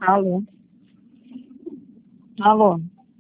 Alô? Alô?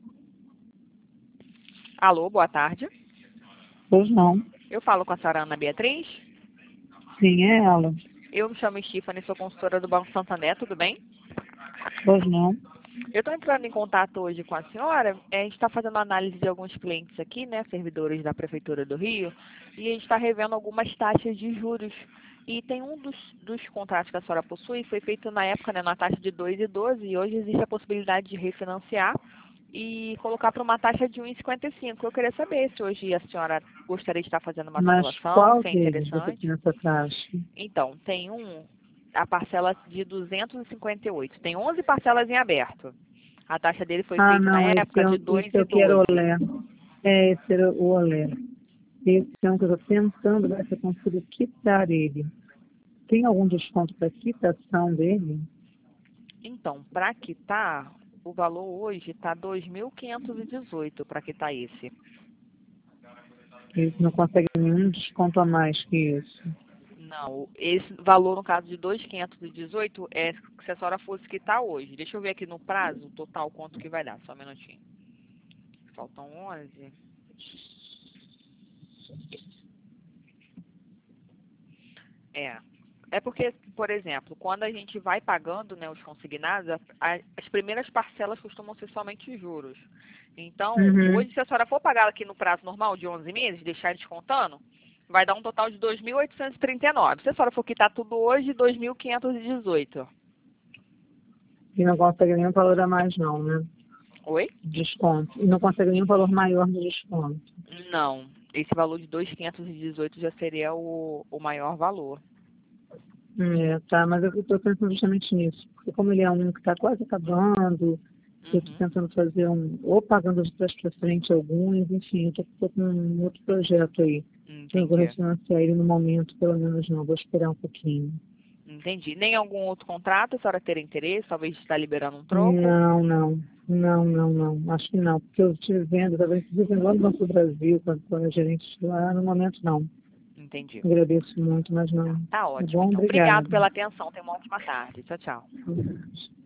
Alô, boa tarde. Pois não. Eu falo com a senhora Ana Beatriz. Sim, é ela. Eu me chamo Stephanie, sou consultora do Banco Santander, tudo bem? Pois não. Eu estou entrando em contato hoje com a senhora. A gente está fazendo análise de alguns clientes aqui, né, servidores da Prefeitura do Rio, e a gente está revendo algumas taxas de juros. E tem um dos contratos que a senhora possui, foi feito na época, né, na taxa de 2,12, e hoje existe a possibilidade de refinanciar e colocar para uma taxa de 1,55. Eu queria saber se hoje a senhora gostaria de estar fazendo uma Mas simulação, qual se é deles você interessante. tem essa taxa? Então, tem a parcela de 258. Tem 11 parcelas em aberto. A taxa dele foi Ah, feita na não, época de esse eu quero 2,12. olhar. É, esse era o olé. Esse é um que eu estou tentando ver se eu consigo quitar ele. Tem algum desconto para quitação dele? Então, para quitar, o valor hoje está 2.518 para quitar esse. Eles não conseguem nenhum desconto a mais que isso. Não, esse valor, no caso de 2.518, é se a senhora fosse quitar hoje. Deixa eu ver aqui no prazo, total, quanto que vai dar. Só um minutinho. Faltam 11. É. É porque, por exemplo, quando a gente vai pagando, né, os consignados, as primeiras parcelas costumam ser somente juros. Então, Uhum. hoje, se a senhora for pagar aqui no prazo normal de 11 meses, deixar descontando, vai dar um total de 2.839. Se a senhora for quitar tudo hoje, 2.518. E não consegue nenhum valor a mais não, né? Oi? Desconto. E não consegue nenhum valor maior de desconto. Não. Esse valor de 2.518 já seria o maior valor. É, tá, mas eu estou pensando justamente nisso. Porque como ele é um que está quase acabando, eu estou Uhum. tentando fazer ou pagando de trás para frente alguns, enfim, eu estou com um outro projeto aí. Não vou Entendi. refinanciar ele no momento, pelo menos não, vou esperar um pouquinho. Entendi. Nem algum outro contrato a senhora ter interesse, talvez está liberando um troco? Não, não, não, não, não, acho que não, porque eu estive vendo, estava inclusive lá no Banco do Brasil, quando a gerente lá, no momento não. Entendi. Agradeço muito, mas não. Tá Tá ótimo. bom, Então, obrigado obrigada. pela atenção. Tenha uma ótima tarde. Tchau, tchau.